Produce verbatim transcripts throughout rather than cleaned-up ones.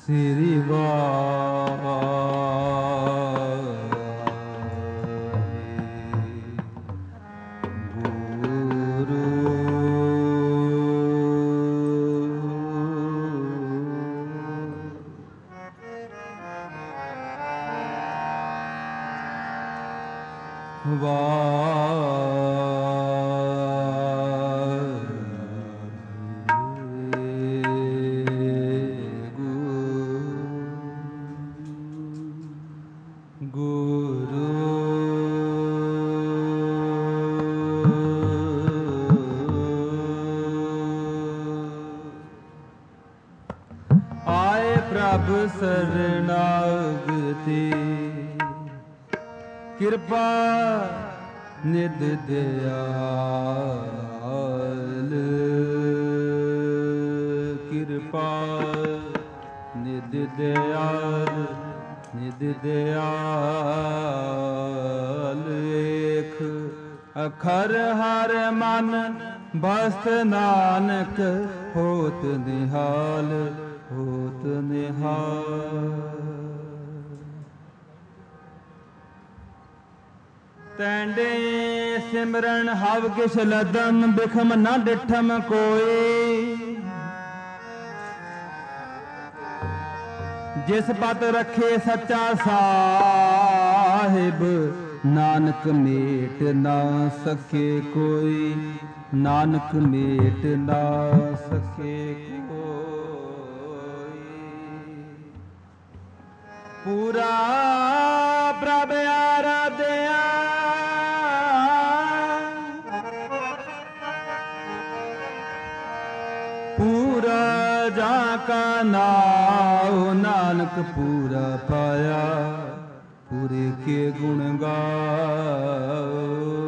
ਸ੍ਰੀ ਵਾਹਿਗੁਰੂ। ਪ੍ਰਭ ਸਰਨਾਗਤੀ ਕਿਰਪਾ ਨਿਧ ਦਿਆਲ, ਕਿਰਪਾ ਨਿਧ ਦਿਆਲ, ਨਿਧ ਦਿਆਲ। ਏਕ ਅਖਰ ਹਰ ਮਨ ਬਸਤ ਨਾਨਕ, ਹੋਤ ਨਿਹਾਲ, ਹੋਤ ਨਿਹਾਲ। ਤੈਂਡੇ ਸਿਮਰਨ ਹਵ ਕਿਛ ਲਦਮ, ਬਿਖਮ ਨਾ ਡਿਠਮ ਕੋਈ। ਜਿਸ ਪਤ ਰੱਖੇ ਸੱਚਾ ਸਾਹਿਬ, ਨਾਨਕ ਮੇਟ ਨਾ ਸਕੇ ਕੋਈ, ਨਾਨਕ ਮੇਟ ਨਾ ਸਕੇ ਕੋਈ। ਪੂਰਾ ਪ੍ਰਭ ਆਰਾਧਿਆ, ਪੂਰਾ ਜਾ ਕਾ ਨਾਉ, ਨਾਨਕ ਪੂਰਾ ਪਾਇਆ, ਪੂਰੇ ਕੇ ਗੁਣ ਗਾਓ।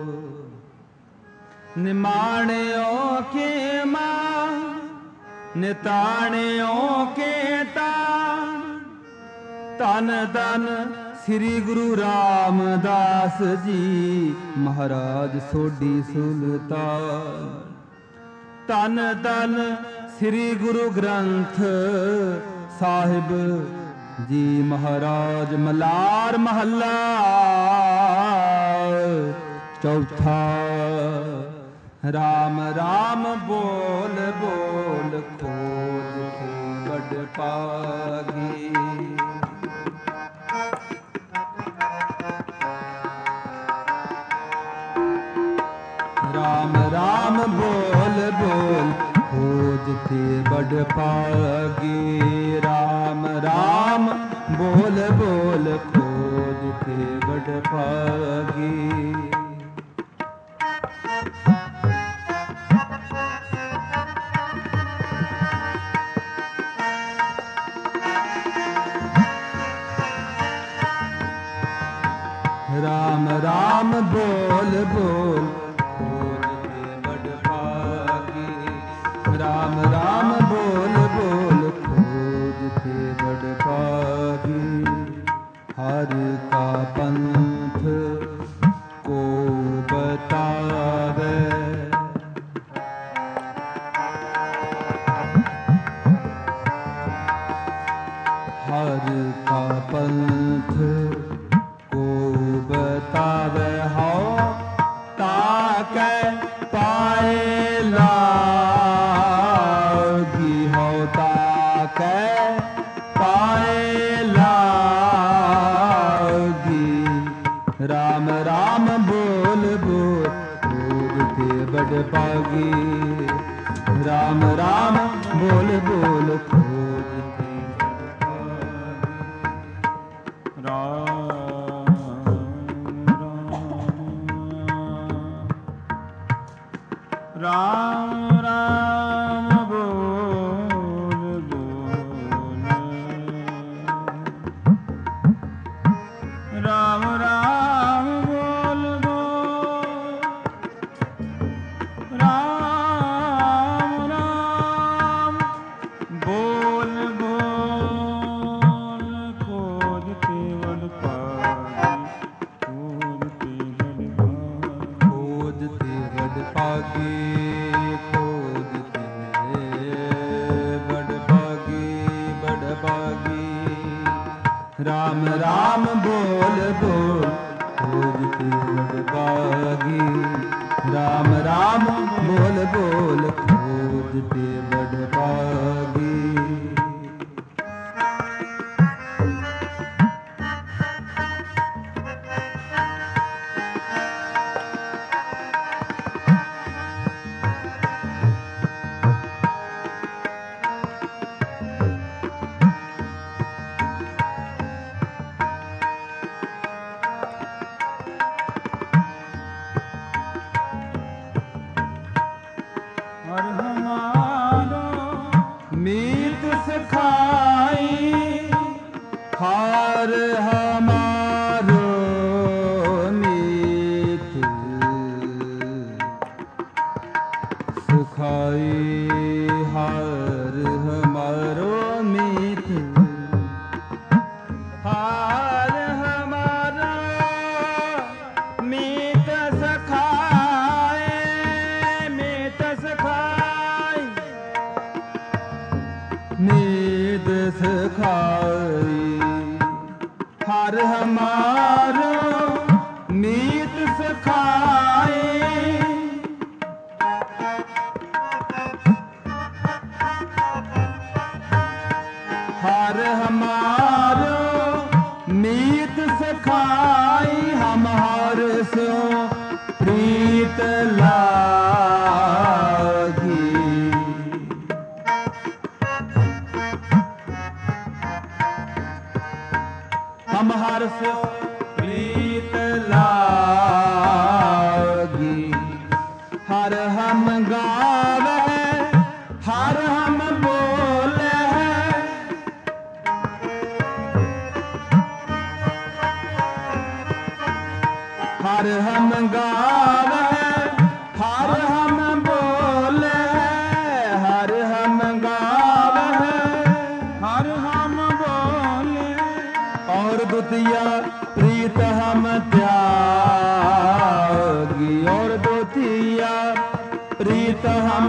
ਨਿਮਾਣਿਓ ਕੇ ਮਾਂ, ਨਿਤਾਣਿਓ ਕੇ ਤਾਣ। ਧੰਨ ਧੰਨ ਸ੍ਰੀ ਗੁਰੂ ਰਾਮਦਾਸ ਜੀ, ਮਹਾਰਾਜ ਸੋਢੀ ਸੁਲਤਾਨ। ਧੰਨ ਧੰਨ ਸ੍ਰੀ ਗੁਰੂ ਗ੍ਰੰਥ ਸਾਹਿਬ ਜੀ ਮਹਾਰਾਜ, ਮਲਾਰ ਮਹੱਲਾ ਚੌਥਾ। ਰਾਮ ਰਾਮ ਬੋਲ ਬੋਲ, ਖੋਜ ਕੇ ਵੱਡ ਪਾਗੀ। ਰਾਮ ਰਾਮ ਬੋਲ ਬੋਲ, ਖੋਜ ਤੇ ਵੱਡ ਪਾਗੀ। ਰਾਮ ਰਾਮ ਬੋਲ ਬੋਲ, ਖੋਜ ਤੇ ਵੱਡ ਪਾਗੀ। ਰਾਮ ਰਾਮ ਬੋਲ ਬੋਲ, ਖੋਜ ਤੇ ਵੱਡ ਪਾਗੀ। ਰਾਮ ਰਾਮ ਬੋਲ ਬੋਲ, ਖੋਜ ਤੇ ਵੱਡ ਪਾਗੀ। ਹਰ ਕਾ ਪੰਥ ਕੋ ਬਤਾਵੇ, ਹਰ ਕਾ ਪੰਥ ਬਤਾਵੇ। ਹਉ ਤਾਕੈ ਪਾਏ ਲਾਗੀ, ਹਉ ਤਾਕੈ ਪਾਏ ਲਾਗੀ। ਰਾਮ ਰਾਮ ਬੋਲ ਬੋਲ, ਖੋਜ ਤੇ ਵੱਡ ਪਾਗੀ। ਰਾਮ ਰਾਮ ਬੋਲ ਬੋਲ, ਖੋਜ ਤੇ ਵੱਡ ਪਾਗੀ। ਰਾਮ ਰਾਮ ਰਾਮ ਬੋਲ ਬੋਲ, ਰਾਮ ਰਾਮ ਬੋਲ ਬੋਲ, ਰਾਮ ਰਾਮ ਬੋਲ राम राम बोल बोल खोजते बड़भागी। राम राम बोल बोल खोजते बड़भागी। मीत सखाई हार हमारो मीत सखाई हार हमारो मीत हार हमारा मीत सखाए मीत सखाई नीद सखाई हर हमारो मीत सखाए। हर हमारो मीत सखाई हम हर सो प्रीत लागी। हम हर से प्रीत लागी। हर हम गावे हर हम बोले हर हम गावे हर हम बोले हर हम गावे हर हम बोले। और द्वितीया प्रीत हम त्यागी और द्वितीया प्रीत हम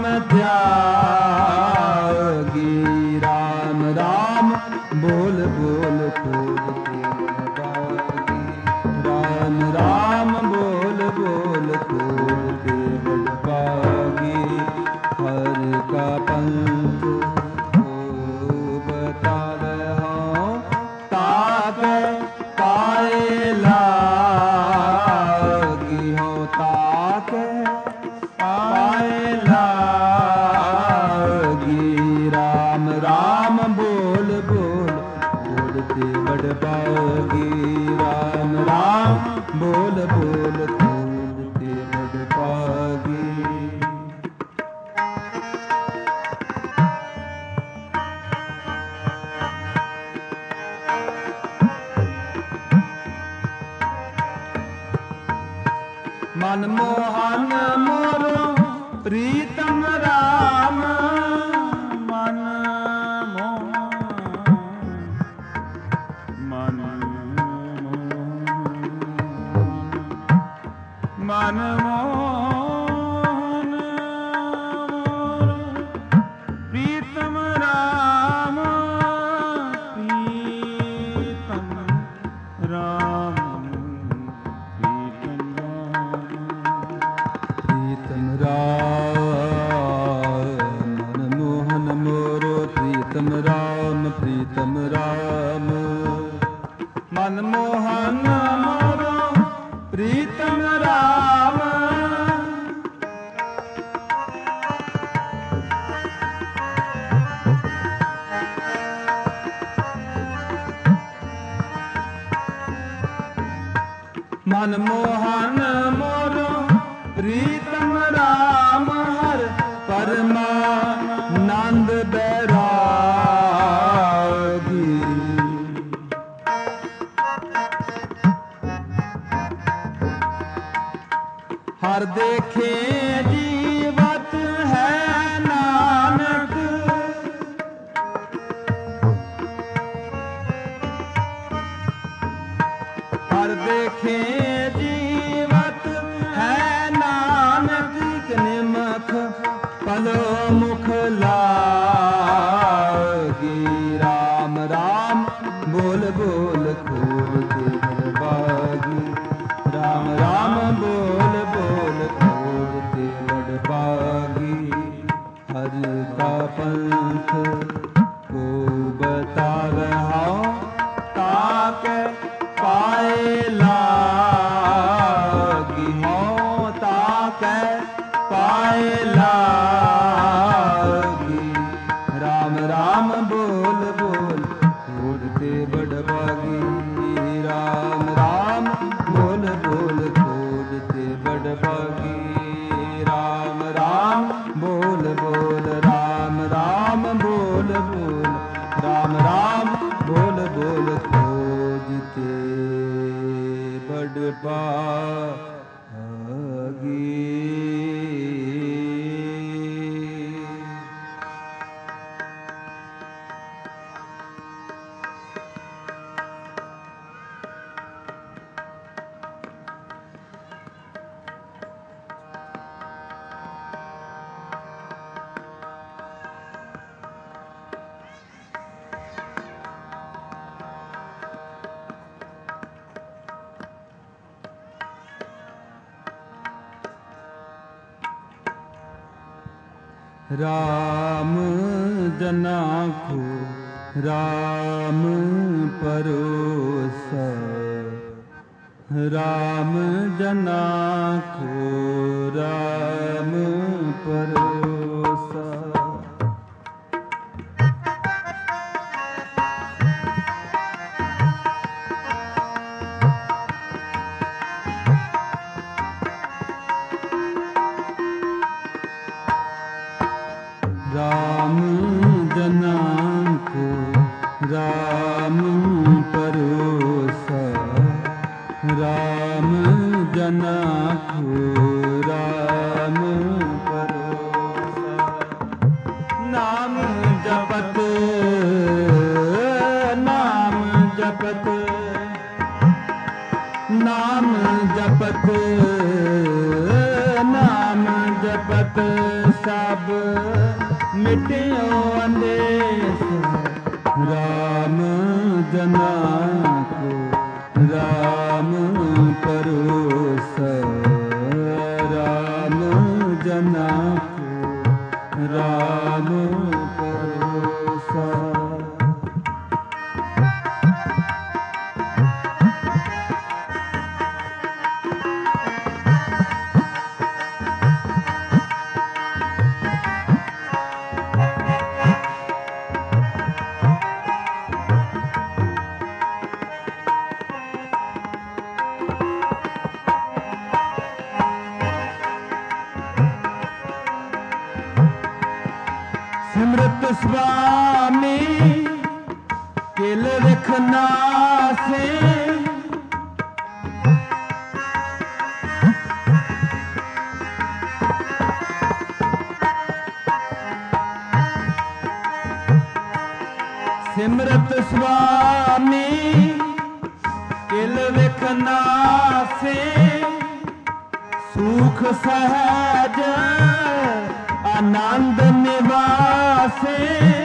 त्यागी। राम राम बोल बोल खोजते बड़भागी। राम राम बोल बोल खोजते बड़भागी। हर का पंथ हो बता रहा ताके पाए लागी हो ताके पाए लागी। राम राम बोल बोल खोजते बड़भागी। राम राम बोल बोल खोजते बड़भागी। मनमोहन मोरो प्रीतम राम मन मन मनमोहन मोरो प्रीतम राम प्रीतम राम प्रीतम राम मनमोहन मोरो प्रीतम राम प्रीतम राम मनमोहन मोरो प्रीतम राम। मनमोहन मोरो प्रीतम राम हर परमानंद बैरागी। हर देखे जीवत है नानक हर देखे जीवत है नानक। निमख पलो मुख लागी। राम राम बोल बोल खोजते बड़भागी। राम राम बोल बोल खोजते बड़भागी। हर का पंथ को बतावे हाओ ताके पाए लागी। हो ताके पाए लागी। राम राम बोल बोल खोजते बड़भागी। राम राम बोल बोल खोजते बड़भागी। राम राम बोल बोल राम राम बोल बोल राम राम बोल बोल खोजते बड़भागी। राम जना को राम परोसा। राम जना को राम परोसा। राम जना को राम परोसा। राम जना को राम परोसा। नाम जपत नाम जपत नाम जपत नाम जपत सब मिटियो अंदेश। राम जना को राम परोसा। राम जना को राम परोसा। सिमरत स्वामी किल रखना से। सिमरत स्वामी किल रखना से। सुख सहज आनंद निवासे।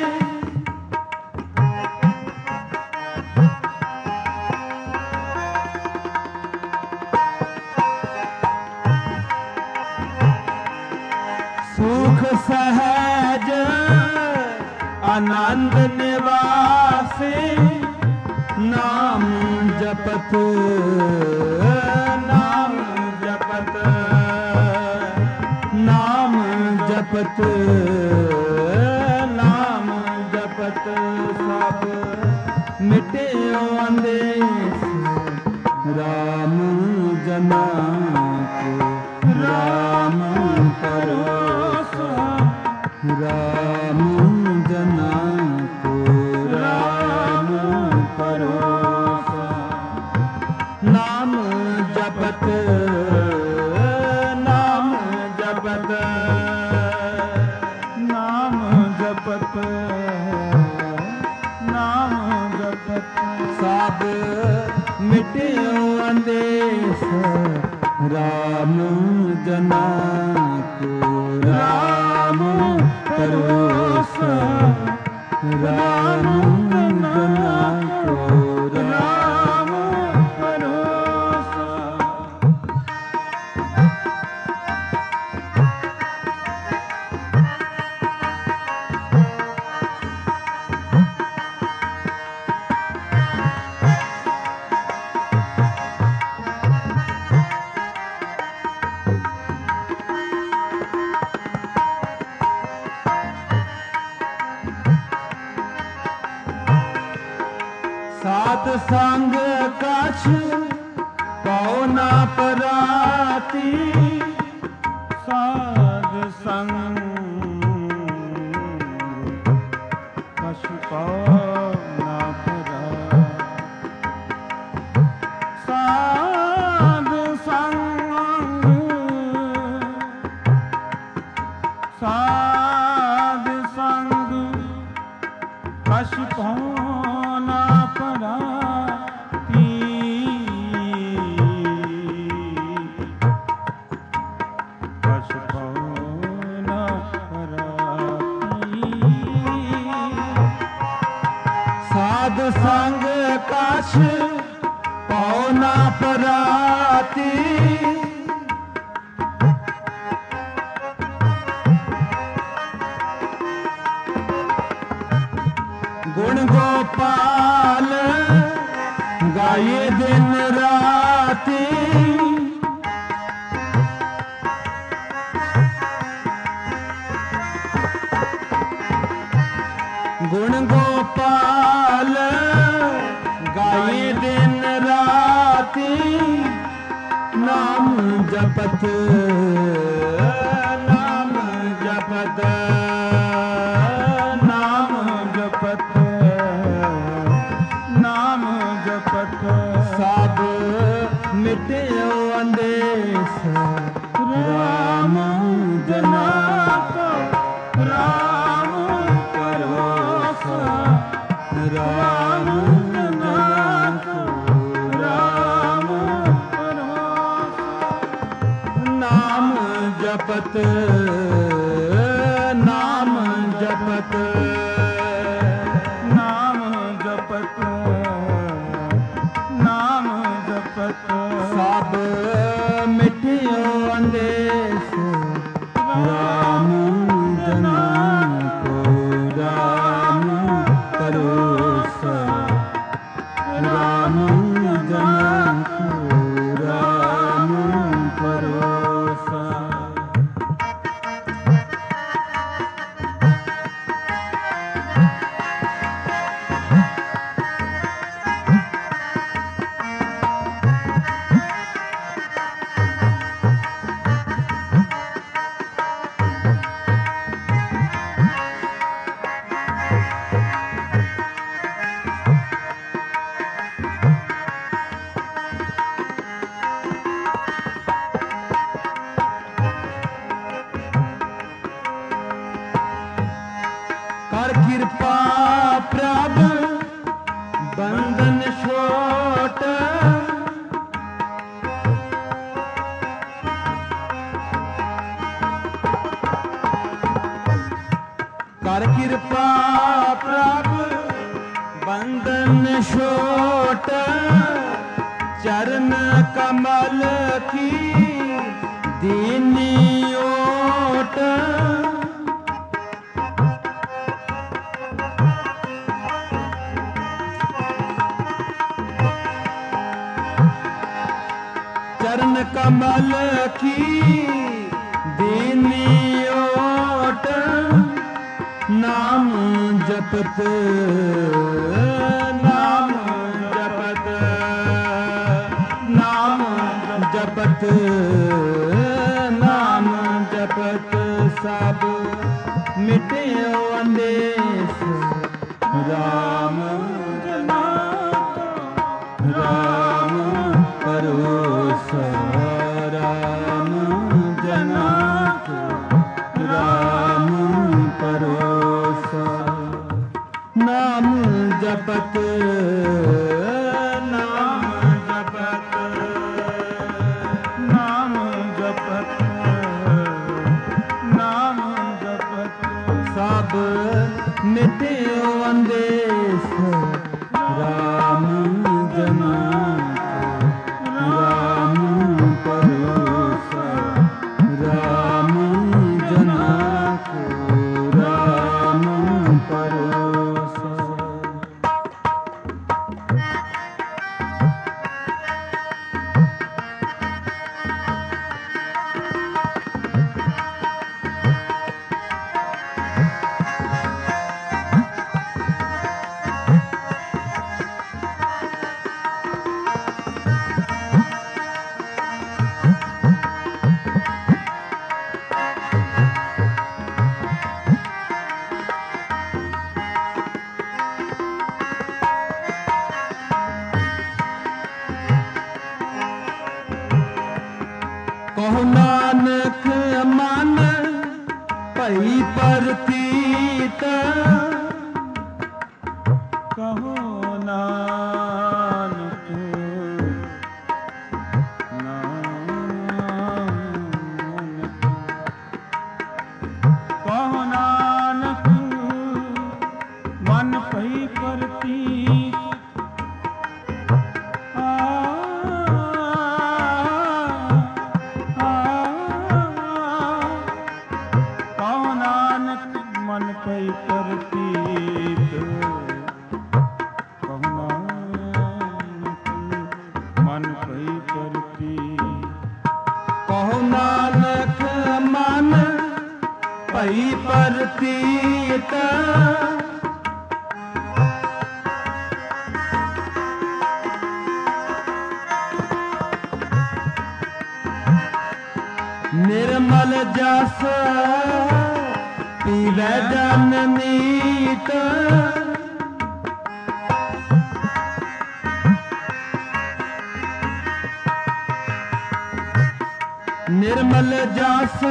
सुख सहज आनंद निवासे। नाम जपत नाम जपत नाम जपत नाम जपत सब मिटियो अंदेश। राम जना को राम परोसा। राम जना को राम परोसा। नाम जपत नाम जपत नाम जपत नाम जपत सब मिटियो अंदेश। राम जना को राम परोसा। राम साध संग कछ पौना पराती साध संग कछ पौना पराती साध संग साध संग कछ पौना पराती कछ पौना पराती साध संग कछ पौना पराती गुण गोपाल गाये दिन राती गुण गोपाल गाये दिन राती नाम जपत नाम जपत नाम जपत नाम जपत सब मिटे अंदेश राम जना को राम परोसा राम जना को राम परोसा नाम जपत नाम जपत नाम जपत नाम जपत सब मिटियो अंदेश राम जना को राम परोसा राम जना को राम परोसा कर कृपा प्रभु बंधन छोट कर कृपा प्रभु बंधन छोट चरण कमल की दीनी ओट चरण कमल की दीनी ओट नाम जपत नाम जपत नाम जपत नाम जपत सब मिटे अंदेश राम जना राम परोसा राम जना को राम परोसा नाम जपत नाम जपत नाम जपत नाम जपत सब मिटे अंदेश राम जना राम परोसा राम जना को राम परोसा ਕਹੁ ਨਾਨਕ ਮਨ ਭਈ ਪ੍ਰਤੀਤ, ਕਹੋ ਨਾਨਕ ਨਾਨਕ ਕਹੋ ਨਾਨਕ ਮਨ ਭਈ ਪ੍ਰਤੀਤ। ਮਨ ਪਈ ਪ੍ਰਤੀਤ, ਕਹੋ ਨਾਨਕ ਮਨ ਪਈ ਪ੍ਰਤੀਤ। ਕਹੋ ਨਾਨਕ ਮਨ ਪਈ ਪ੍ਰਤੀਤ, ਨਿਰਮਲ ਜਸ ਪੀਵੈ ਜਨ ਮੀਤ, ਨਿਰਮਲ ਜਸ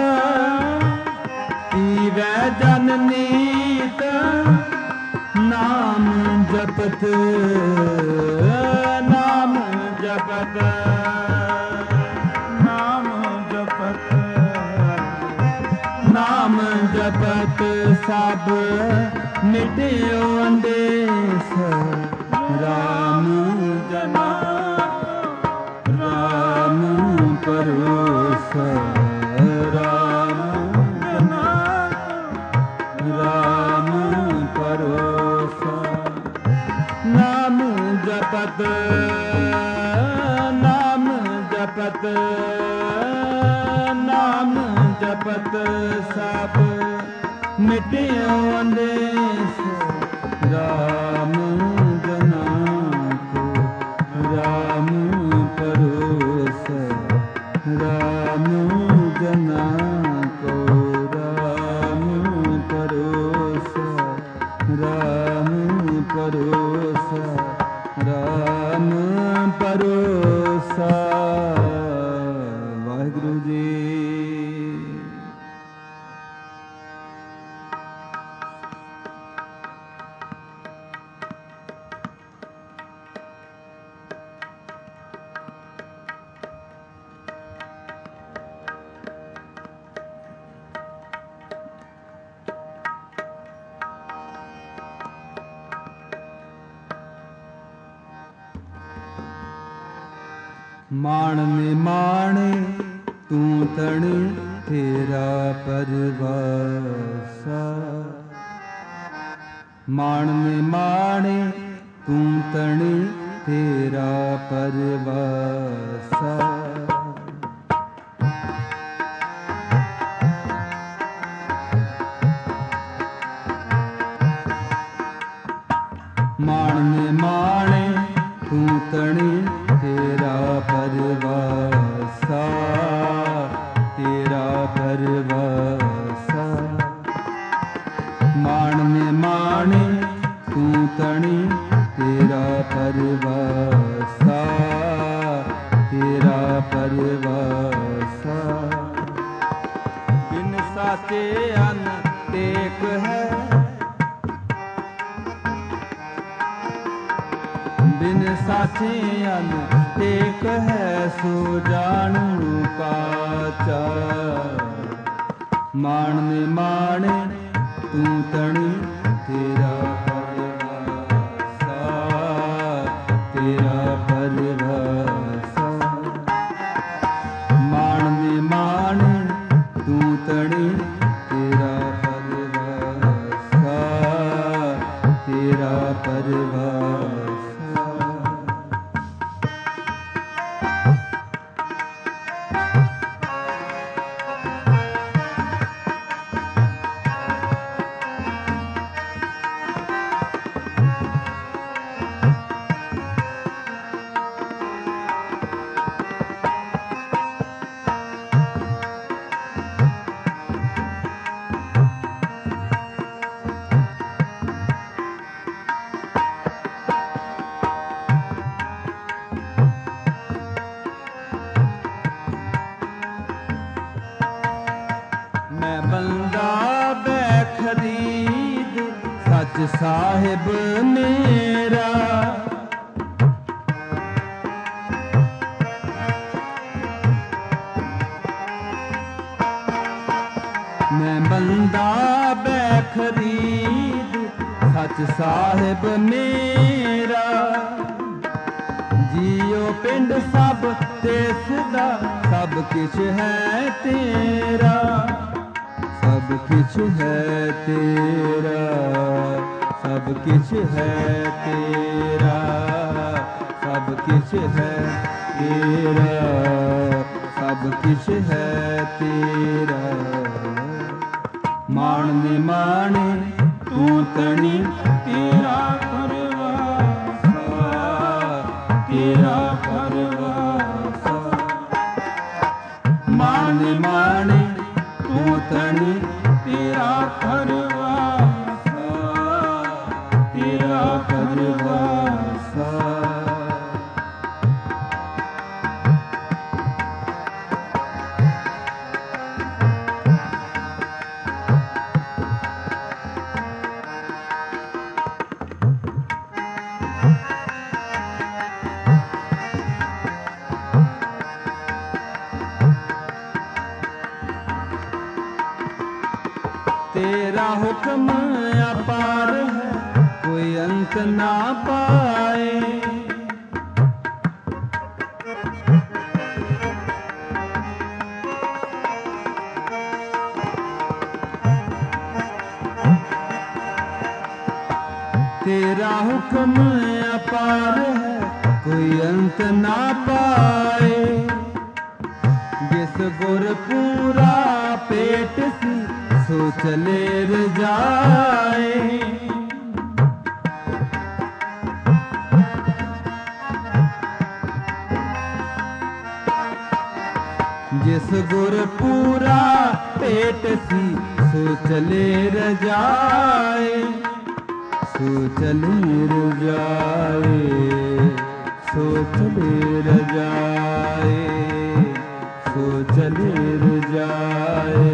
ਪੀਵੈ ਜਨ ਮੀਤ। ਨਾਮ ਜਪਤ ਨਾਮ ਜਪਤ ਨਾਮ ਜਪਤ ਨਾਮ ਜਪਤ ਸਭ ਮਿਟਿਓ ਅੰਦੇਸ। ਰਾਮ ਜਨਾ ਰਾਮ ਪਰੋਸ, ਰਾਮ ਜਨਾ ਰਾਮ ਪਰੋਸ। ਨਾਮ ਜਪਤ ਨਾਮ ਜਪਤ ਨਾਮ ਜਪਤ ਸਭ ਮਿਟਿਓ ਅੰਦੇਸ। ਰਾਮ ਜਨਾ ਕੋ ਰਾਮ ਪਰੋਸ, ਰਾਮ ਜਨਾ ਕੋ ਰਾਮ ਪਰੋਸ, ਰਾਮ ਪਰੋਸ, ਰਾਮ ਪਰੋਸ। ਵਾਹਿਗੁਰੂ ਜੀ। ਮਾਣ ਨੇ ਮਾਣੇ ਤੂੰ ਤਣੀ ਤੇਰਾ ਪਰਵਾਸਾ, ਮਾਣ ਨੇ ਮਾਣੇ ਤੂੰ ਤਣੀ ਤੇਰਾ ਪਰਵਾਸਾ। ਮਾਣ ਨੇ ਮਾਣੇ ਤੂੰ ਤਣੀ ਤੇਰਾ ਪਰਵਾਸਾ, ਤੇਰਾ ਪਰਵਾਸਾ। ਮਾਣ ਨੇ ਮਾਣੇ ਤੂੰ ਤਣੀ ਤੇਰਾ ਪਰਵਾਸਾ, ਤੇਰਾ ਪਰਵਾਸਾ। ਬਿਨ ਸਾਚੇ ਅਨ ਟੇਕ ਹੈ, ਬਿਨ ਸਾਚੇ ਅਨ ਟੇਕ ਹੈ ਸੋ ਜਾਣੂ ਪਾਚਾ। ਮਾਣ ਨੇ ਮਾਣੇ ਤੂੰ ਤਣੀ ਤੇਰਾ ਪਰਵਾਸਾ, ਤੇਰਾ ਪਰਵਾਸਾ। ਮਾਣ ਨੇ ਮਾਣੇ ਤੂੰ ਤਣੀ ਤੇਰਾ ਪਰਵਾਸਾ, ਤੇਰਾ ਪਰਵਾਸਾ। साहिब मेरा। मैं बंदा बेखरीद सच साहिब मेरा। जियो पिंड सब तेसदा सब किछ है तेरा। सब किछ है तेरा, सब किछ है तेरा, सब किछ है तेरा, सब किछ है तेरा। मान निमाने तू तनी तेरा परवासा, तेरा परवासा। मान निमाने तू तनी तेरा परवासा, तेरा परवासा। तेरा हुक्म अपार है कोई अंत ना पाए। तेरा हुक्म अपार है कोई अंत ना पाए। जिस गुर पूरा पेट सी सो चले रजाए। जिस गुर पूरा पेट सी सो चले रजाए। सो चले रजाए, सो चले रजाए, सो चले रजाए,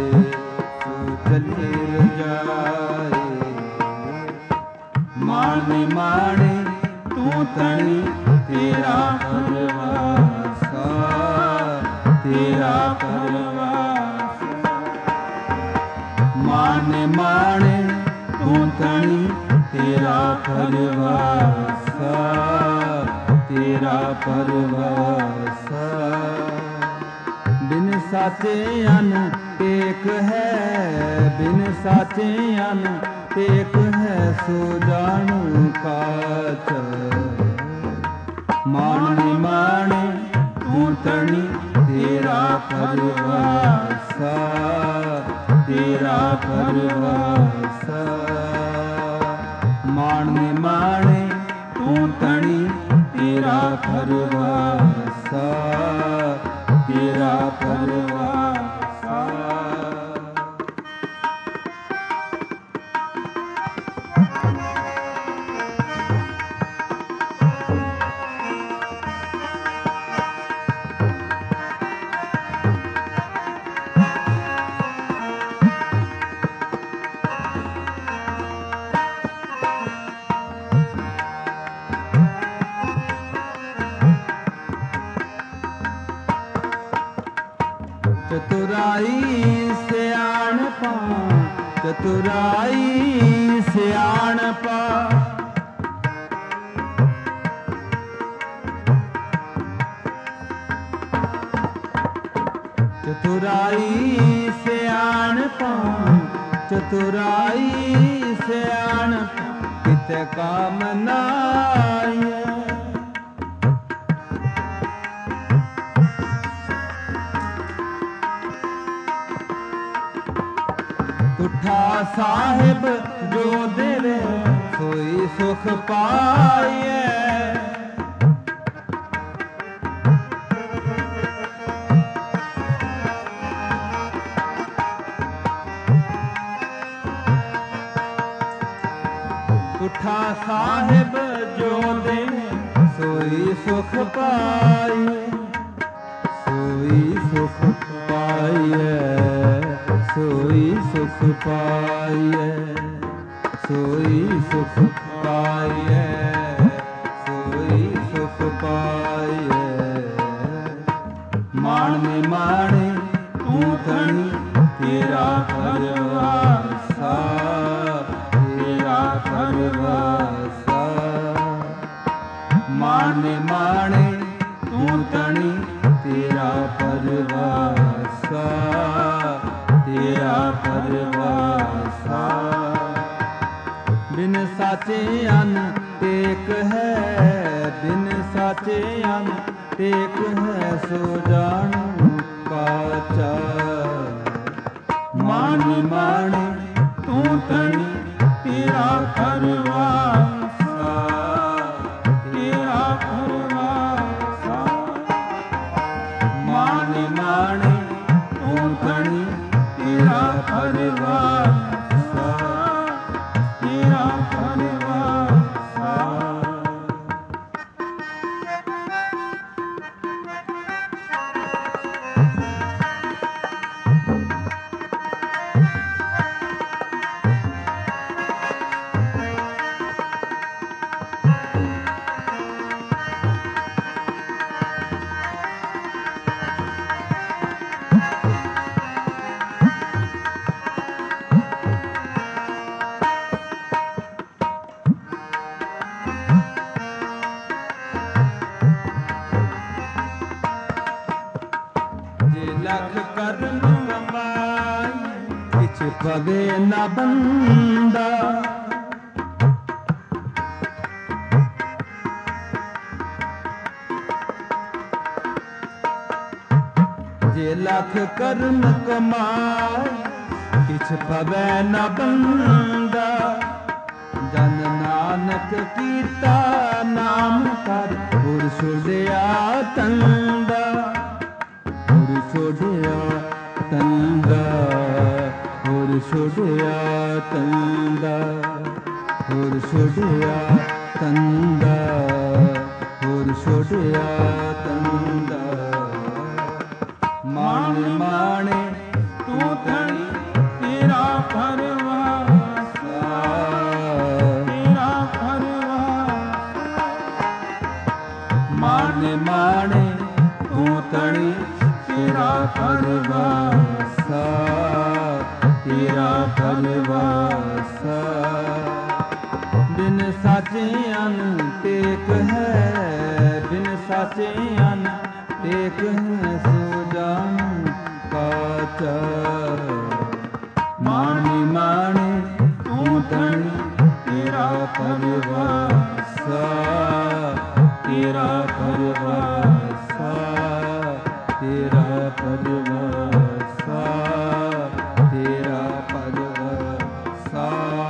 चले रजाए। माने माने तू तनी तेरा परवासा, तेरा परवासा। माने माने तू तनी तेरा परवासा, तेरा परवासा। बिन साचे अन टेक है, बिन साचे अन टेक है सो जानू काच। माने माने तू तनी तेरा परवासा, तेरा परवासा। माने माने तू तनी तेरा परवासा, तेरा परवासा। चतुराई सियाणपा, चतुराई सियाणपा। चतुराई सियाणपा, चतुराई सियाणपा। किते काम नाय उठा साहिब जो देवे सोई सुख पाए। उठा साहिब जो देवे सोई सुख पाए। सोई सुख पाए, सोई सुख पाए, सोई सुख पाइए, सोई सुख पाइए। माने माने तू धनी तेरा परवासा, तेरा परवासा। माने माने तू धनी तेरा परवासा, तेरा परवासा। बिन साचे अन टेक है, बिन साचे अन टेक है, सो जानू काचा। माने माने तू धनी तेरा परवासा, तेरा परवासा। माने माने तू धनी तेरा परवासा, तेरा परवासा। लख करम कमाई किछ पवे न बंदा। जे लख करम कमाई किछ पवे न बंदा। जन नानक कीता नाम कर गुर छुड़िया तंदा, गुर छुड़िया तंदा, गुर छुड़िया तंदा, गुर छुड़िया तंदा, गुर छुड़िया तंदा। माने माने तू धनी तेरा परवासा, तेरा परवासा। माने माने तू धनी तेरा परवासा, तेरा परवासा। बिन साचे अन टेक है, बिन साचे अन टेक है, सो जानू काचा। माने माने तू धनी तेरा परवासा, तेरा परवासा, तेरा परवासा, तेरा परवासा।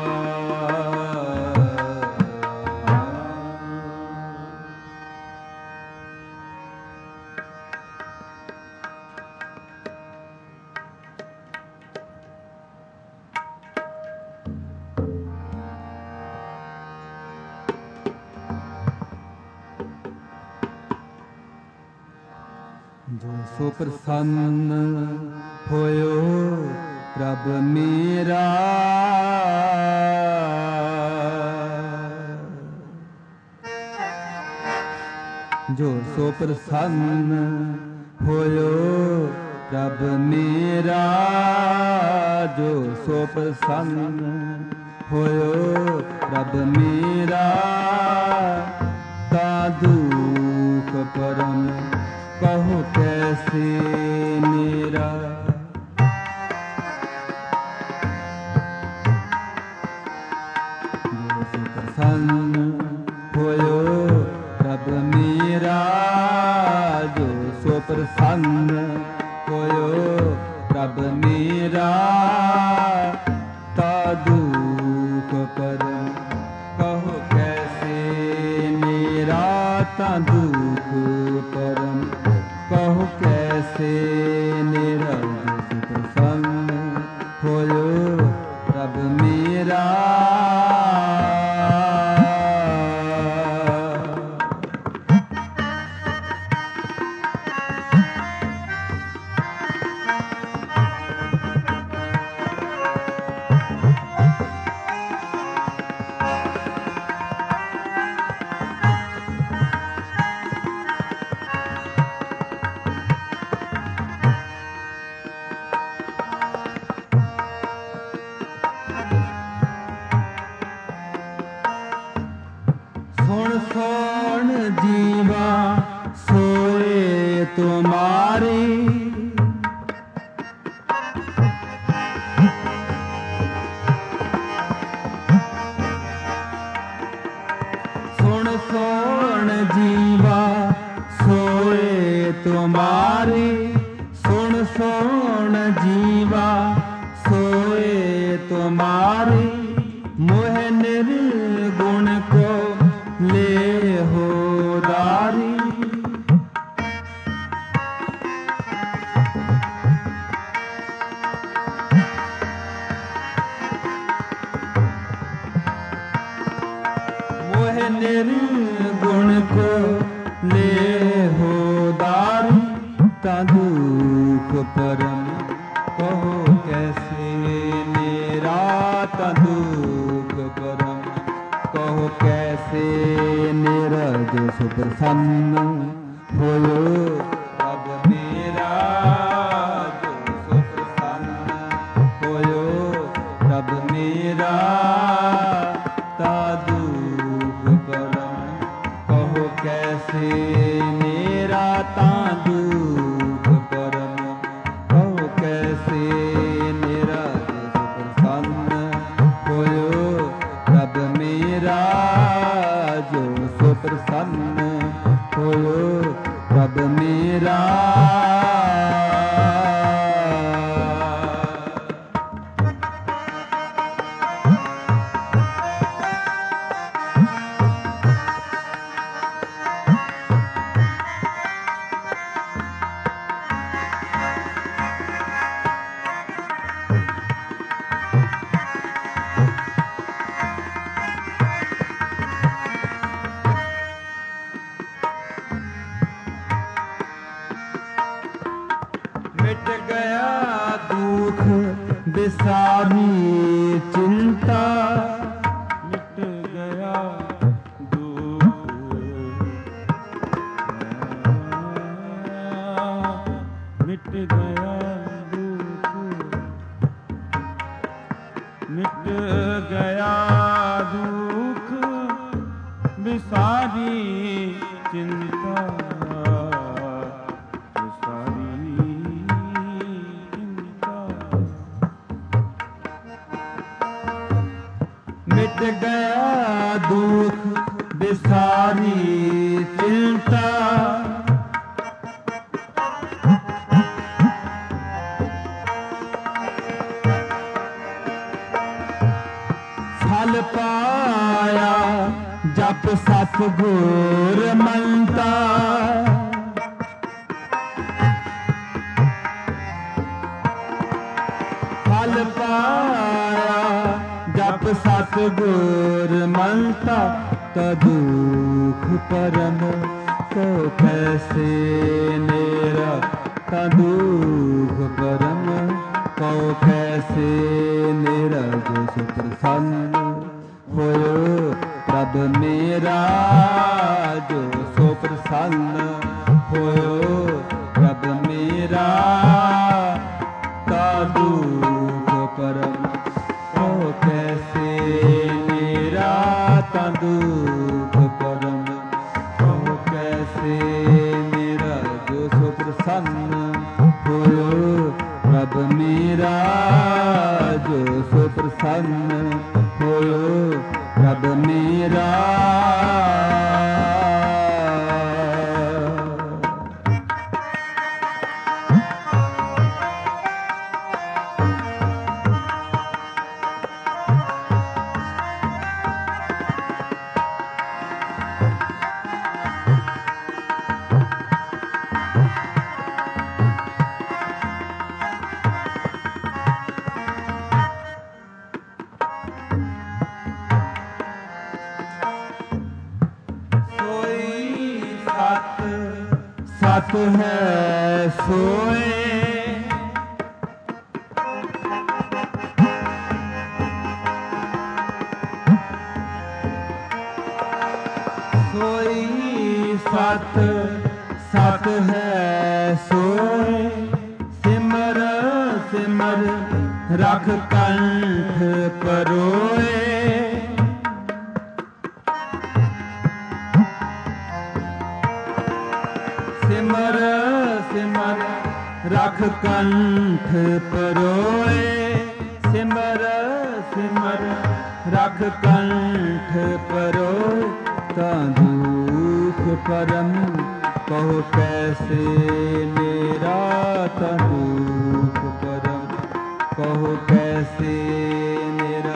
जो सो प्रसन्न होयो प्रभ मेरा, जो सो प्रसन्न होयो प्रभ मेरा, जो सो प्रसन्न होयो प्रभ मेरा। ता दुख परम कहो कैसे मेरा। जो सो प्रसन्न होयो प्रभ मेरा, जो सो प्रसन्न होयो प्रभ मेरा। ता दुख परम कहो कैसे मेरा, ता दुख परम कहो कैसे मेरा। जो प्रसन्न होयो प्रभ मेरा। ਸੁਣ ਸੁਣ ਜੀਵਾ ਸੋਏ ਤੁਮਾਰੀ, ਸੁਣ ਸੁਣ ਜੀਵਾ ਸੋਏ ਤੁਮਾਰੀ, ਸੁਣ ਸੁਣ ਜੀਵਾ सोए तुम्हारी, मोह निर्गुण को ले हो दारी। मोह निर्गुण को ले हो दारी, ता दुख परम कहो कैसे मेरा, ता दुख परम कहो कैसे मेरा। जो सुप्रसन्न होयो अब मेरा, जो सुप्रसन्न होयो अब मेरा, ता दुख परम कहो कैसे मेरा, ता दुख परम कहो कैसे मेरा। जो सुप्रसन्न होयो रब मेरा, जो सुप्रसन्न होयो रब मेरा। मिट गया दुख बिसारी चिंता, मिट गया दुख, मिट गया दुख, मिट गया दुख बिसारी चिंता, मिट गया दुख बिसारी चिंता। फल पाया जप सतगुर मनता, फल पाया जप सतगुर मनता, ता दुख परम को कैसे नेरा, ता दुख परम को कैसे नेरा। जो सुप्रसन्न होयो रब मेरा, जो सुप्रसन्न होयो रब मेरा, ता दुख परम को कैसे मेरा, ता दुख परम को कैसे मेरा। जो सुप्रसन्न होयो रब मेरा, जो सुप्रसन्न होयो रब मेरा। सत है सोए, सोई सत सत है सोए। सिमर सिमर रख कंठ परोए, ਸਿਮਰ ਸਿਮਰ ਰਖ ਕੰਠ ਪਰੋਏ, ਸਿਮਰ ਸਿਮਰ ਰਖ ਕੰਠ ਪਰੋਏ। ਤਾਂ ਦੁਖ ਪਰਮ ਕਹੋ ਕੈਸੇ ਮੇਰਾ, ਤਾਂ ਦੁਖ ਪਰਮ ਕਹੋ ਕੈਸੇ ਮੇਰਾ।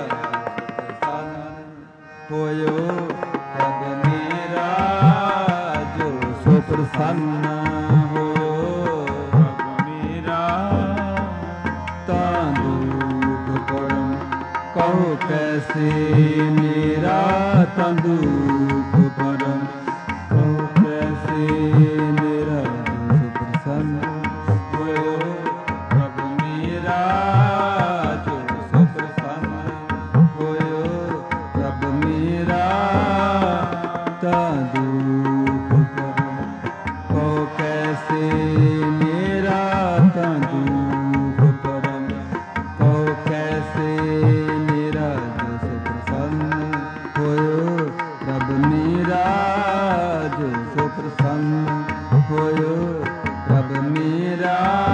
ਹੋਇਓ ਪ੍ਰਭ ਮੇਰਾ ਜੋ ਸੋ ਪ੍ਰਸੰਨ ਹੋਇਓ ਪ੍ਰਭ ਮੇਰਾ। ਤਾਂ ਦੁਖ ਪਰਮ ਕਹੋ ਕੈਸੇ ਮੇਰਾ, ਤਾਂ ਦੁਖ ਪਰਮ ਕਹੋ ਕੈਸੇ ਮੇਰਾ। ਜੋ ਸੋ ਪ੍ਰਸੰਨ ਹੋਇਓ ਪ੍ਰਭ ਮੇਰਾ ਜੋ ਸੋ ਪ੍ਰਸੰਨ ਹੋਇਓ ਪ੍ਰਭ ਮੇਰਾ। ਤਾਂ ਦੁਖ ਪਰਮ ਕਹੋ ਕੈਸੇ ਮੇਰਾ, ਤਾਂ ਦੁਖ ਪਰਮ ਕਹੋ ਕੈਸੇ ਮੇਰਾ। ਜੋ ਸੋ ਪ੍ਰਸੰਨ ਹੋਇਓ ਪ੍ਰਭ ਮੇਰਾ ਜੋ ਸੋ ਪ੍ਰਸੰਨ ਹੋਇਓ ਪ੍ਰਭ ਮੇਰਾ।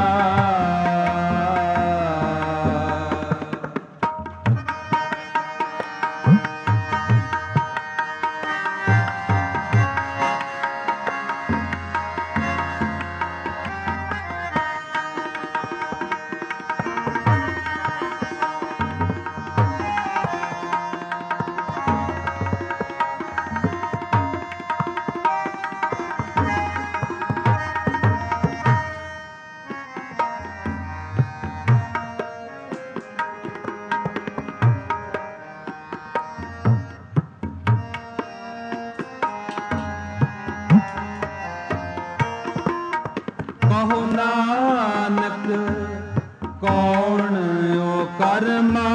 ਕਹੋ ਨਾਨਕ ਕੌਣ ਓ ਕਰਮਾ,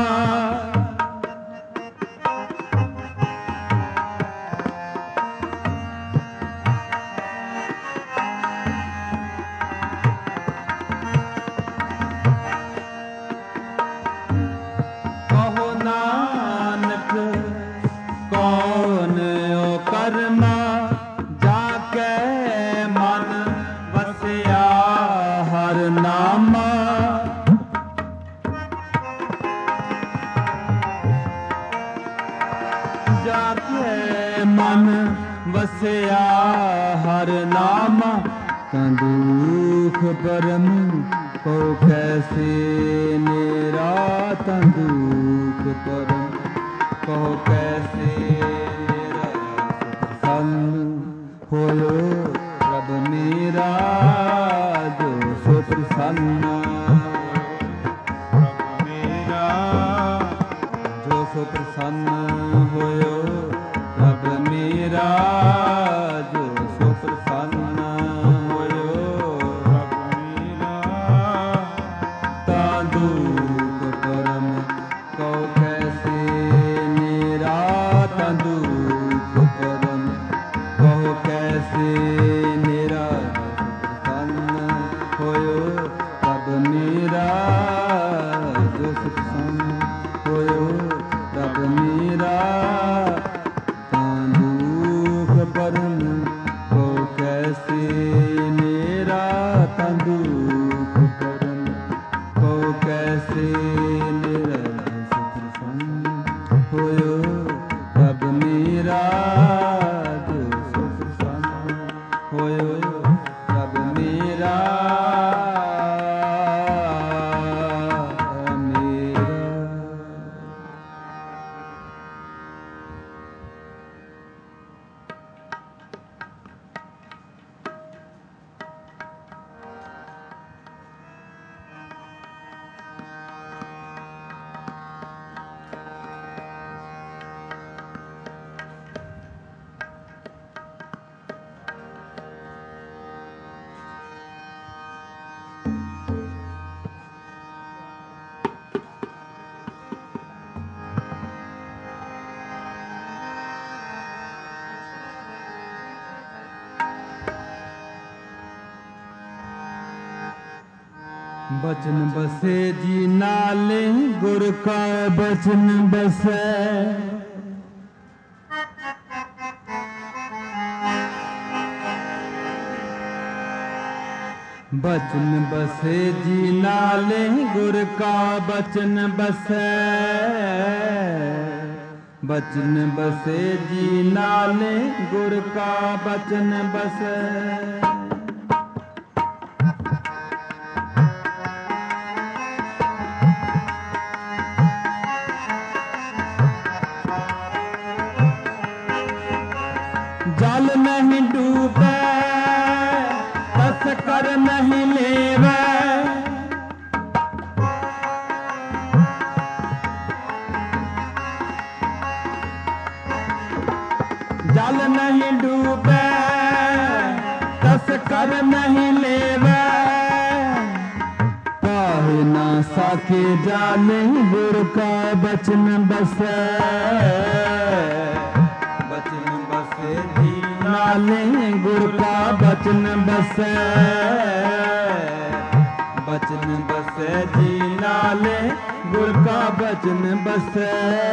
ਕਹੋ ਨਾਨਕ ਕੌਣ ਓ ਕਰਮਾ। ਜਾ ਕੇ ਮਨ ਵਸਿਆ ਹਰ ਨਾਮਾ, ਜਾ ਕੇ ਮਨ ਵਸਿਆ ਹਰ ਨਾਮਾ। ਤਾਂ ਦੁਖ ਪਰਮ ਕਹੋ ਕੈਸੇ ਮੇਰਾ, ਤਾਂ ਦੁਖ ਪਰਮ ਕਹੋ ਕੈਸੇ ਮੇਰਾ। ਪ੍ਰਸੰਨ ਹੋਇਓ ਪ੍ਰਭ ਮੇਰਾ ਜੋ ਸੋ ਪ੍ਰਸੰਨ ਪ੍ਰਭ ਮੇਰਾ। ਜੋ ਸੋ ਪ੍ਰਸੰਨ ਹੋਇਓ ਪ੍ਰਭ ਮੇਰਾ ਜੋ ਸੋ ਪ੍ਰਸੰਨ ਹੋਇਓ ਪ੍ਰਭ ਮੇਰਾ। ਤਾਂ ਦੁਖ ਪਰਮ ਕਹੋ ਕੈਸੇ ਮੇਰਾ, ਤਾਂ ਦੁਖ ਪਰਮ ਕਹੋ ਕੈਸੇ ਮੇਰਾ। ਪ੍ਰਸੰਨ ਹੋਇਓ ਪ੍ਰਭ ਮੇਰਾ ਜੋ ਪ੍ਰਸੰਨ ਹੋਇਓ ਪ੍ਰਭ ਮੇਰਾ। ਤਾਂ ਦੁਖ ਪਰਮ ਕਹੋ ਕੈਸੇ ਮੇਰਾ, ਤਾਂ ਦੁਖ ਪਰਮ ਕਹੋ ਕੈਸੇ ਮੇਰਾ। ਜੋ ਪ੍ਰਸੰਨ ਹੋਇਓ ਪ੍ਰਭ ਮੇਰਾ ਜੋ ਸੋ ਪ੍ਰਸੰਨ ਹੋਇਓ ਪ੍ਰਭ ਮੇਰਾ ਮੇਰਾ। बचन बसे जी नाले गुर का बचन बसे। बचन बसे जी नाले गुर का बचन बसे, बचन बसे जी नाले गुर का बचन बसे। जल नहीं डूबे तस्कर नहीं लेवे, जल नहीं डूबे तस्कर नहीं लेवे, काहे ना साके जाले गुर का बचन बसे, बचन बसे जी नाले गुर का बचन बसे, बचन बसे जी नाले गुर का बचन बसे।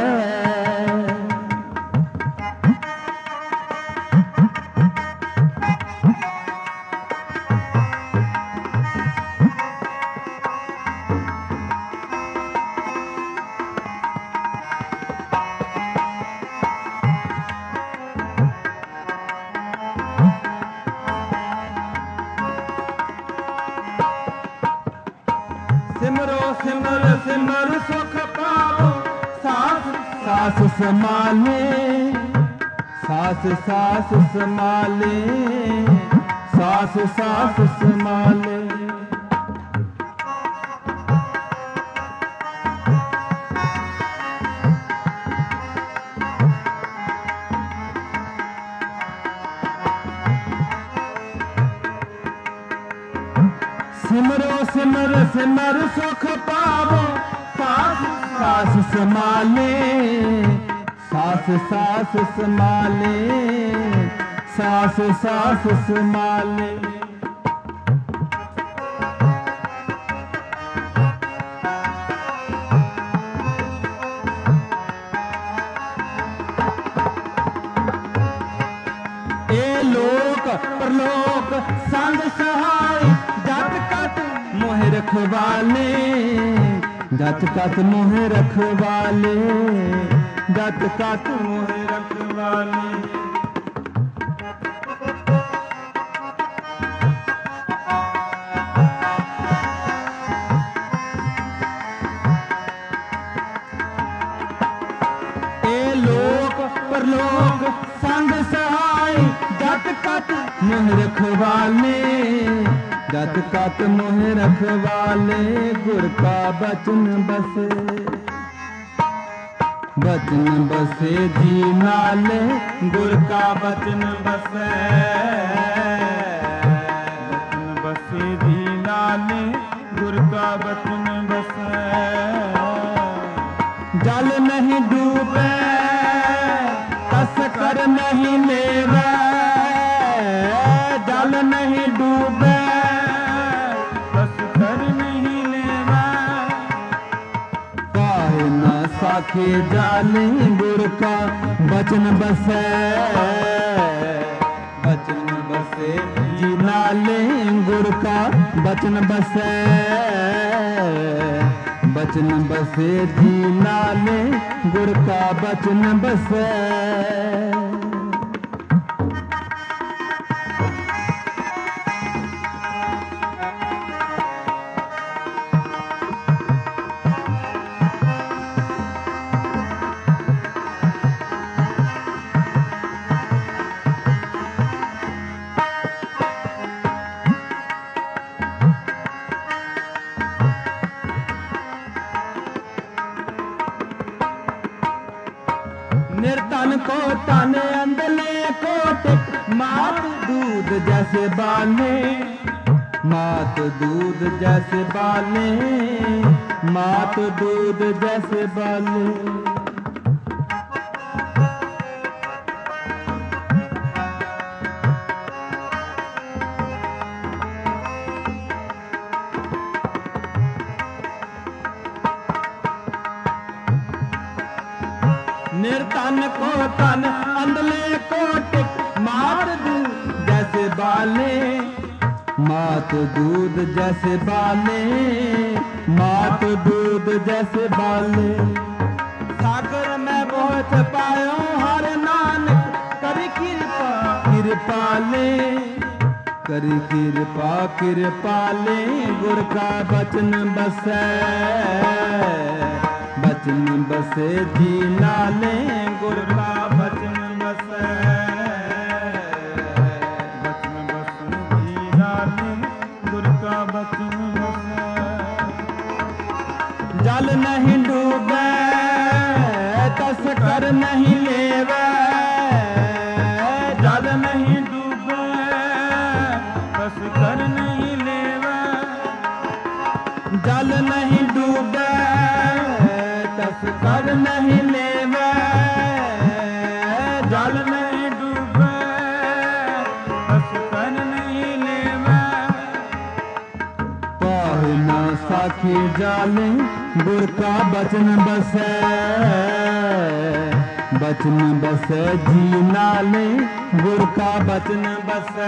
सिमरो सिमर सिमर सुख पाओ, सास सास संभाले, सास सास संभाले, सास सास संभाले। सिमरो सिमर सिमर सुख पावो, सास सास संभाले, सास सास संभाले, सास सास संभाले। ए लोक परलोक संग सहाय, जत कत मोह रखवाले, जत कत मोह रखवाले, जत कत मोह रखवाले। ए लोक परलोक संग सहाय, जत कत मोह रखवाले, जत कत मोह रखवाले, गुर का बचन बसे, बचन बसे जी नाले गुर का बचन बसे, बचन बसे जी नाले गुर का बचन बसे। जल नहीं डूबे तस्कर नहीं लेवे, जल नहीं डूबे साखे जाले गुर का बचन बसे, बचन बसे जी नाले गुर का बचन बसे, बचन बसे जी नाले गुर का बचन बसे। निर्तन को तन अंदले कोट, मात दूध जैसे बाले, मात दूध जैसे बाले, मात दूध जैसे बाले। निर्तन को तन अंदले कोट, मार दूध जैसे बाले, मात दूध जैसे बाले, मात दूध जैसे बाले। सागर में बहुत पायो हर नानक करी कृपा कृपाले, करी कृपा कृपाले। गुर का बचन बसै, बचन बसे जी नाले। गुर का बचन बसै, बचन बस जी नाले। गुर का बचन बसै। जल नहीं डूबे तस कर नहीं लेवे, जल नहीं डूबे बस कर नहीं लेवे। जल नहीं डूबे तस कर नहीं लेवे, जल नहीं डूबे बस कर नहीं लेवे। पाहि ना साखी जाले। गुर का बचन बसै, बचन बसै जी नाले। गुर का बचन बसै,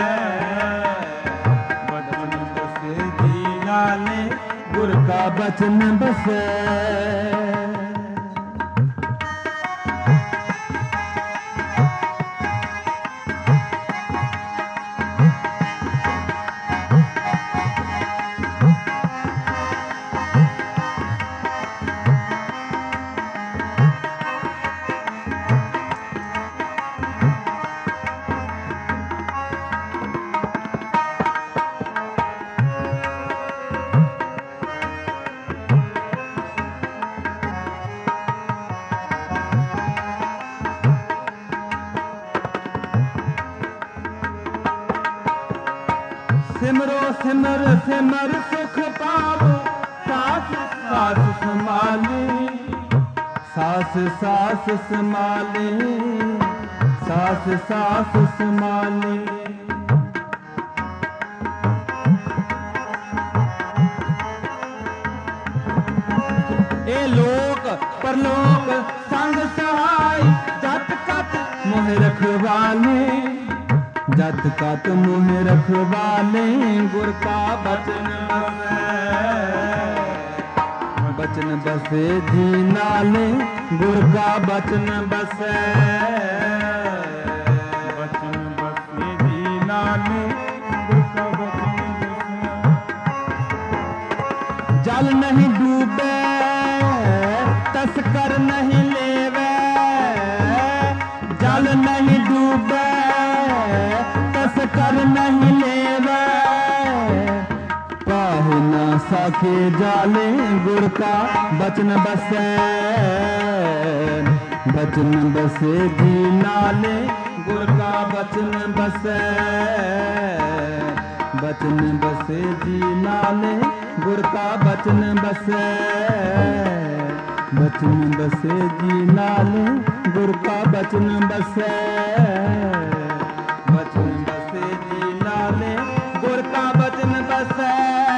बचन बसै जी नाले। गुर का बचन बसै। सिमरो सिमर सिमर सुख पावो, सास सास संभाले, सास सास संभाले, सास सास संभाले। ए लोक परलोक संग सहाय, जत कत मोह रखवाले, जत कत मोह रखवाले। गुर का बचन बसै, बचन बसे जी नाले। गुर का बचन बसै, बचन बसे जी नाले। गुर का बचन बसै। जल नहीं डूबे तस कर नहीं लेवे, जल नहीं डूबे तस कर नहीं लेवे। पाहि ना साखे जाले। गुर का बचन बसै, बचन बसे जी नाले। गुर का बचन बसै, बचन बसे जी नाले। गुर का बचन बसै, बचन बसे जी नाले। गुर का बचन बसै, बचन बसे जी नाले। गुर का बचन बसै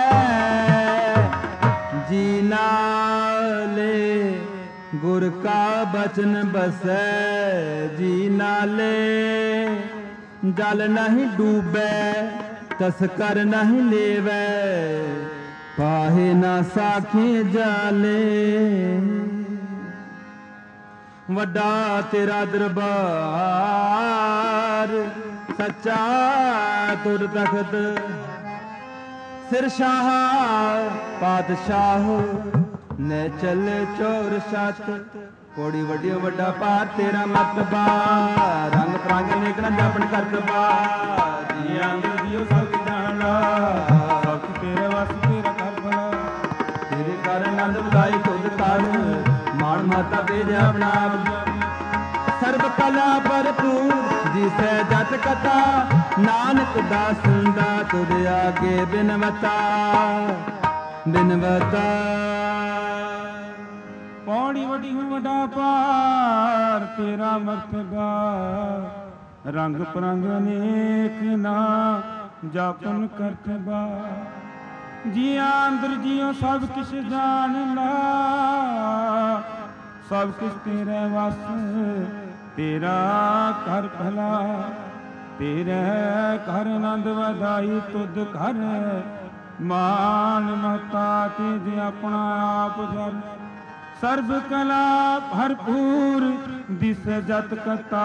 जी नाले। गुर का बचन बसै जी नाले। जल नहीं डूबे तस कर नहीं लेवे, पाहे ना साखे जाले। वड्डा तेरा दरबार सच्चा तुर तखत, सिर शाह पातशाह ने चल चोर सत। कोड़ी वड्डी वड्डा पार तेरा मतबा, रंग परंग नेकना जापन करतबा। जी अंदर दियो सब जान ला, सब तेरे वस तेरा कर भला। तेरे कर नंद बधाई खुद कर, मान माता भेजा अपना सर्व कला भरपूर। जिसे जत कथा नानक दास दा, तुद आगे बिनवता बिनवता। पौड़ी वड्डी वड्डा पार तेरा मर्तबा, रंग परंग अनेक ना जापन करतबा। जिया अंदर जियो सब किश जान ला, सब कुछ तेरे वस तेरा कर भला। ਤੇਰੇ ਘਰ ਆਨੰਦ ਵਧਾਈ ਤੁਧ ਘਰ ਮਾਨ ਮਹਤਾ ਤੇਜ ਆਪਣਾ ਆਪ ਜਨ ਸਰਬ ਕਲਾ ਭਰਪੂਰ ਦਿਸ ਜਤ ਕਤਾ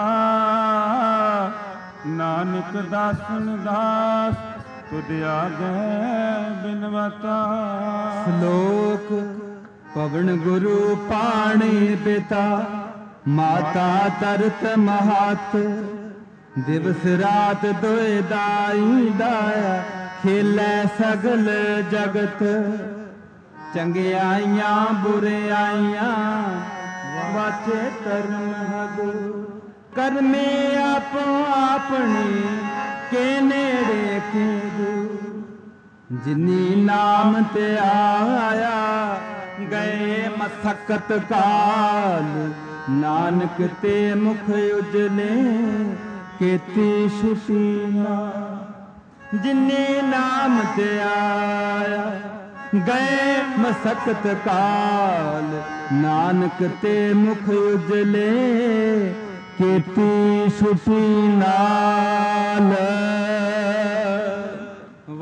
ਨਾਨਕ ਦਾਸਨ ਦਾਸ ਤੁਧ ਆਗੇ ਬਿਨਵਤਾ। ਸ਼ਲੋਕ ਪਵਨ ਗੁਰੂ ਪਾਣੀ ਪਿਤਾ ਮਾਤਾ ਤਰਤ ਮਹਤ ਦਿਵਸ ਰਾਤ ਦੋਇ ਦਾਈ ਦਾਇਆ ਖੇਲੇ ਸਗਲ ਜਗਤ ਚੰਗਿਆਈਆਂ ਬੁਰਿਆਈਆਂ ਵਾਚੇ ਧਰਮ ਹਗੂ ਕਰਮੇ ਆਪੋ ਆਪਣੀ ਕੇ ਨੇੜੇ ਕੀਦੂ ਜਿਨੀ ਨਾਮ ਤੇ ਆਇਆ ਗਏ ਮਸਕਤ ਕਾਲ ਨਾਨਕ ਤੇ ਮੁਖ ਉਜਲੇ ਕੀਤੀ ਸੁਸ਼ੀਨਾ ਜਿਨੇ ਨਾਮ ਤੇ ਆਇਆ ਗਏ ਮਸਕਤ ਕਾਲ ਨਾਨਕ ਤੇ ਮੁਖ ਉਜਲੇ ਕੀਤੀ ਸੁਸ਼ੀ ਨਾਲ।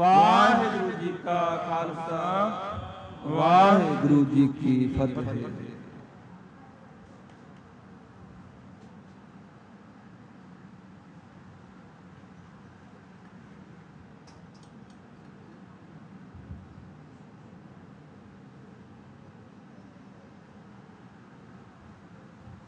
ਵਾਹਿਗੁਰੂ ਜੀ ਕਾ ਖਾਲਸਾ ਵਾਹਿਗੁਰੂ ਜੀ ਕੀ ਫਤਿਹ।